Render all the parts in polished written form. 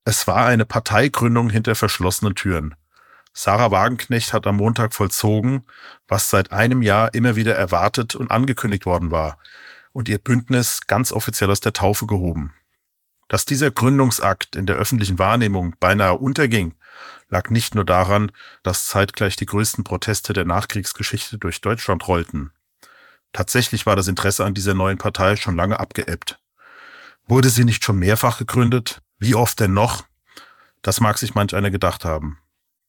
Es war eine Parteigründung hinter verschlossenen Türen. Sarah Wagenknecht hat am Montag vollzogen, was seit einem Jahr immer wieder erwartet und angekündigt worden war, und ihr Bündnis ganz offiziell aus der Taufe gehoben. Dass dieser Gründungsakt in der öffentlichen Wahrnehmung beinahe unterging, lag nicht nur daran, dass zeitgleich die größten Proteste der Nachkriegsgeschichte durch Deutschland rollten. Tatsächlich war das Interesse an dieser neuen Partei schon lange abgeebbt. Wurde sie nicht schon mehrfach gegründet? Wie oft denn noch? Das mag sich manch einer gedacht haben.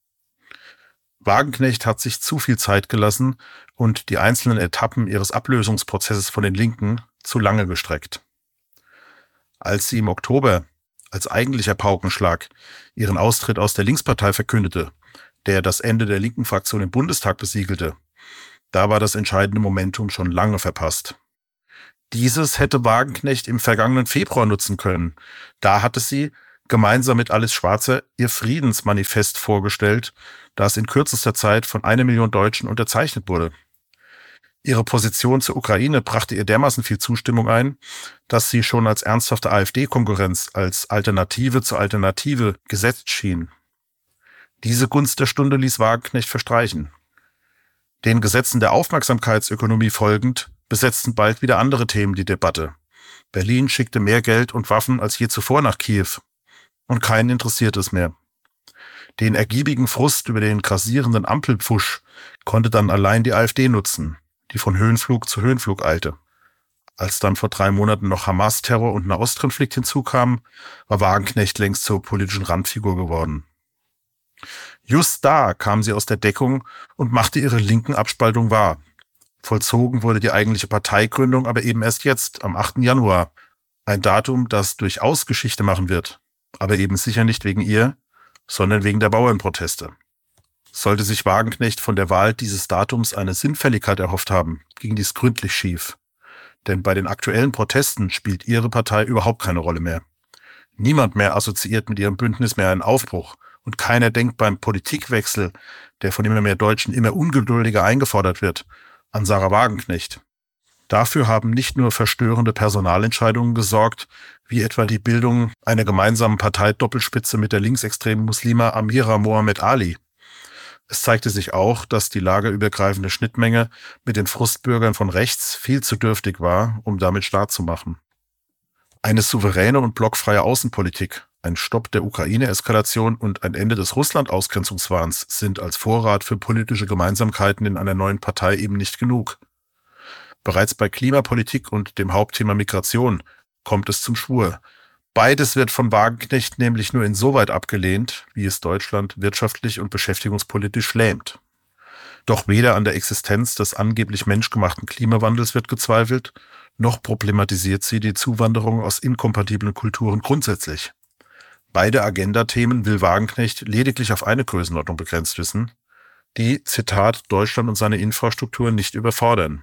Wagenknecht hat sich zu viel Zeit gelassen und die einzelnen Etappen ihres Ablösungsprozesses von den Linken zu lange gestreckt. Als sie im Oktober als eigentlicher Paukenschlag ihren Austritt aus der Linkspartei verkündete, der das Ende der linken Fraktion im Bundestag besiegelte, da war das entscheidende Momentum schon lange verpasst. Dieses hätte Wagenknecht im vergangenen Februar nutzen können. Da hatte sie gemeinsam mit Alice Schwarzer ihr Friedensmanifest vorgestellt, das in kürzester Zeit von 1 Million Deutschen unterzeichnet wurde. Ihre Position zur Ukraine brachte ihr dermaßen viel Zustimmung ein, dass sie schon als ernsthafte AfD-Konkurrenz, als Alternative zur Alternative gesetzt schien. Diese Gunst der Stunde ließ Wagenknecht verstreichen. Den Gesetzen der Aufmerksamkeitsökonomie folgend besetzten bald wieder andere Themen die Debatte. Berlin schickte mehr Geld und Waffen als je zuvor nach Kiew. Und keinen interessiert es mehr. Den ergiebigen Frust über den grassierenden Ampelpfusch konnte dann allein die AfD nutzen, die von Höhenflug zu Höhenflug eilte. Als dann vor 3 Monaten noch Hamas-Terror und Nahostkonflikt hinzukamen, war Wagenknecht längst zur politischen Randfigur geworden. Just da kam sie aus der Deckung und machte ihre linken Abspaltung wahr. Vollzogen wurde die eigentliche Parteigründung aber eben erst jetzt, am 8. Januar. Ein Datum, das durchaus Geschichte machen wird. Aber eben sicher nicht wegen ihr, sondern wegen der Bauernproteste. Sollte sich Wagenknecht von der Wahl dieses Datums eine Sinnfälligkeit erhofft haben, ging dies gründlich schief. Denn bei den aktuellen Protesten spielt ihre Partei überhaupt keine Rolle mehr. Niemand mehr assoziiert mit ihrem Bündnis mehr einen Aufbruch. Und keiner denkt beim Politikwechsel, der von immer mehr Deutschen immer ungeduldiger eingefordert wird, an Sarah Wagenknecht. Dafür haben nicht nur verstörende Personalentscheidungen gesorgt, wie etwa die Bildung einer gemeinsamen Parteidoppelspitze mit der linksextremen Muslima Amira Mohammed Ali. Es zeigte sich auch, dass die lagerübergreifende Schnittmenge mit den Frustbürgern von rechts viel zu dürftig war, um damit Start zu machen. Eine souveräne und blockfreie Außenpolitik, ein Stopp der Ukraine-Eskalation und ein Ende des Russland-Ausgrenzungswahns sind als Vorrat für politische Gemeinsamkeiten in einer neuen Partei eben nicht genug. Bereits bei Klimapolitik und dem Hauptthema Migration kommt es zum Schwur. Beides wird von Wagenknecht nämlich nur insoweit abgelehnt, wie es Deutschland wirtschaftlich und beschäftigungspolitisch lähmt. Doch weder an der Existenz des angeblich menschgemachten Klimawandels wird gezweifelt, noch problematisiert sie die Zuwanderung aus inkompatiblen Kulturen grundsätzlich. Beide Agenda-Themen will Wagenknecht lediglich auf eine Größenordnung begrenzt wissen, die, Zitat, Deutschland und seine Infrastruktur nicht überfordern.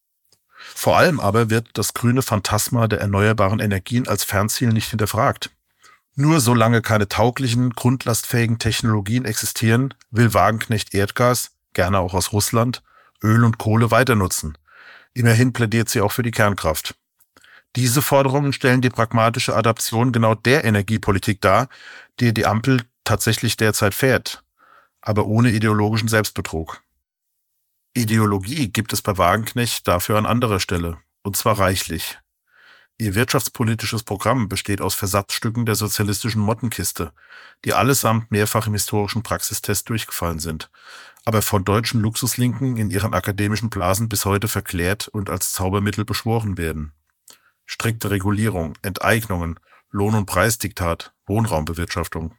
Vor allem aber wird das grüne Phantasma der erneuerbaren Energien als Fernziel nicht hinterfragt. Nur solange keine tauglichen, grundlastfähigen Technologien existieren, will Wagenknecht Erdgas, gerne auch aus Russland, Öl und Kohle weiter nutzen. Immerhin plädiert sie auch für die Kernkraft. Diese Forderungen stellen die pragmatische Adaption genau der Energiepolitik dar, die die Ampel tatsächlich derzeit fährt, aber ohne ideologischen Selbstbetrug. Ideologie gibt es bei Wagenknecht dafür an anderer Stelle, und zwar reichlich. Ihr wirtschaftspolitisches Programm besteht aus Versatzstücken der sozialistischen Mottenkiste, die allesamt mehrfach im historischen Praxistest durchgefallen sind, aber von deutschen Luxuslinken in ihren akademischen Blasen bis heute verklärt und als Zaubermittel beschworen werden. Strikte Regulierung, Enteignungen, Lohn- und Preisdiktat, Wohnraumbewirtschaftung.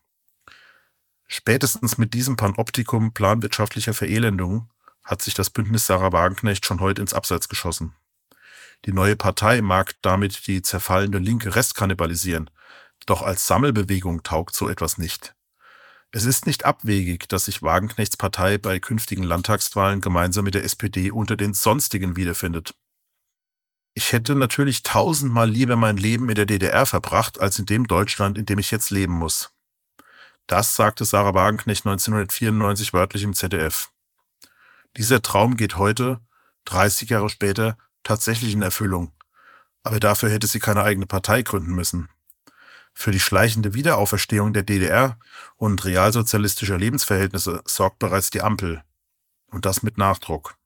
Spätestens mit diesem Panoptikum planwirtschaftlicher Verelendungen hat sich das Bündnis Sarah Wagenknecht schon heute ins Abseits geschossen. Die neue Partei mag damit die zerfallende Linke restkannibalisieren, doch als Sammelbewegung taugt so etwas nicht. Es ist nicht abwegig, dass sich Wagenknechts Partei bei künftigen Landtagswahlen gemeinsam mit der SPD unter den Sonstigen wiederfindet. Ich hätte natürlich 1000-mal lieber mein Leben in der DDR verbracht, als in dem Deutschland, in dem ich jetzt leben muss. Das sagte Sarah Wagenknecht 1994 wörtlich im ZDF. Dieser Traum geht heute, 30 Jahre später, tatsächlich in Erfüllung. Aber dafür hätte sie keine eigene Partei gründen müssen. Für die schleichende Wiederauferstehung der DDR und realsozialistischer Lebensverhältnisse sorgt bereits die Ampel. Und das mit Nachdruck.